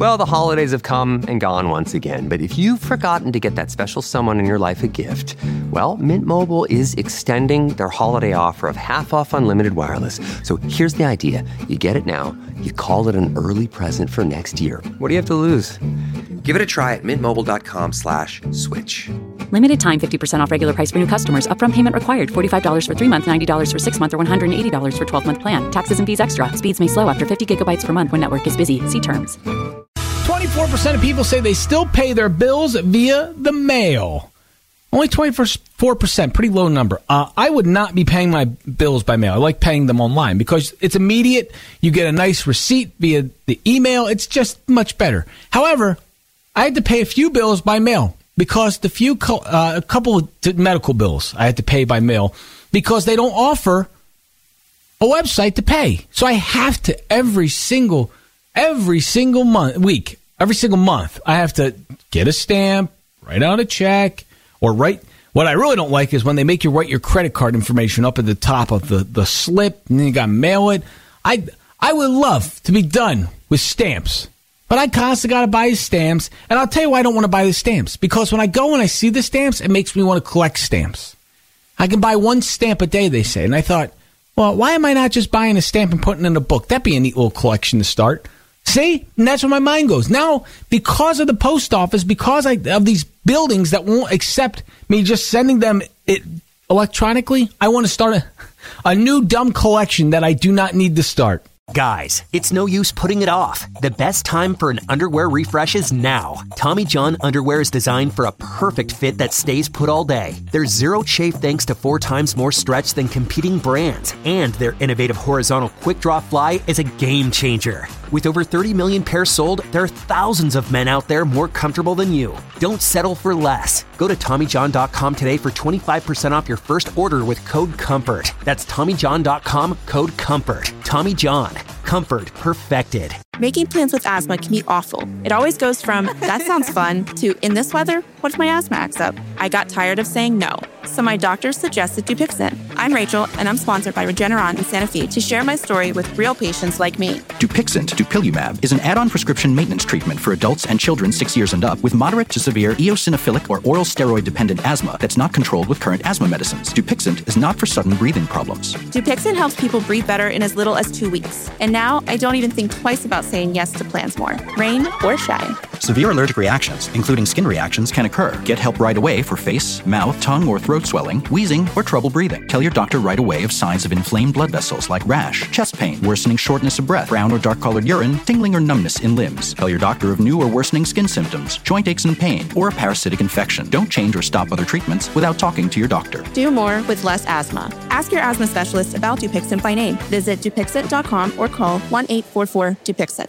Well, the holidays have come and gone once again, but if you've forgotten to get that special someone in your life a gift, well, Mint Mobile is extending their holiday offer of half off unlimited wireless. So here's the idea. You get it now, you call it an early present for next year. What do you have to lose? Give it a try at mintmobile.com/switch. Limited time 50% off regular price for new customers. Upfront payment required. $45 for 3 months, $90 for 6 months, or $180 for 12-month plan. Taxes and fees extra. Speeds may slow after 50 gigabytes per month when network is busy. See terms. 24% of people say they still pay their bills via the mail. Only 24%, pretty low number. I would not be paying my bills by mail. I like paying them online because it's immediate. You get a nice receipt via the email. It's just much better. However, I had to pay a few bills by mail because a couple of medical bills I had to pay by mail because they don't offer a website to pay. So I have to every single month, I have to get a stamp, write out a check, or write. What I really don't like is when they make you write your credit card information up at the top of the slip, and then you got to mail it. I would love to be done with stamps, but I constantly got to buy stamps. And I'll tell you why I don't want to buy the stamps. Because when I go and I see the stamps, it makes me want to collect stamps. I can buy one stamp a day, they say. And I thought, well, why am I not just buying a stamp and putting it in a book? That'd be a neat little collection to start. See? And that's where my mind goes. Now, because of the post office, because of these buildings that won't accept me just sending them it electronically, I want to start a new dumb collection that I do not need to start. Guys, it's no use putting it off. The best time for an underwear refresh is now. Tommy John underwear is designed for a perfect fit that stays put all day. There's zero chafe thanks to 4 times more stretch than competing brands. And their innovative horizontal quick draw fly is a game changer. With over 30 million pairs sold, there are thousands of men out there more comfortable than you. Don't settle for less. Go to TommyJohn.com today for 25% off your first order with code COMFORT. That's TommyJohn.com, code COMFORT. Tommy John. Comfort perfected. Making plans with asthma can be awful. It always goes from, that sounds fun, to, in this weather, what if my asthma acts up? I got tired of saying no, so my doctor suggested Dupixent. I'm Rachel, and I'm sponsored by Regeneron in Santa Fe to share my story with real patients like me. Dupixent, dupilumab, is an add-on prescription maintenance treatment for adults and children 6 years and up with moderate to severe eosinophilic or oral steroid-dependent asthma that's not controlled with current asthma medicines. Dupixent is not for sudden breathing problems. Dupixent helps people breathe better in as little as 2 weeks. And now, I don't even think twice about saying yes to plans more, rain or shine. Severe allergic reactions, including skin reactions, can occur. Get help right away for face, mouth, tongue, or throat swelling, wheezing, or trouble breathing. Tell your doctor right away of signs of inflamed blood vessels like rash, chest pain, worsening shortness of breath, brown or dark-colored urine, tingling or numbness in limbs. Tell your doctor of new or worsening skin symptoms, joint aches and pain, or a parasitic infection. Don't change or stop other treatments without talking to your doctor. Do more with less asthma. Ask your asthma specialist about Dupixent by name. Visit Dupixent.com or call 1-844-DUPIXENT.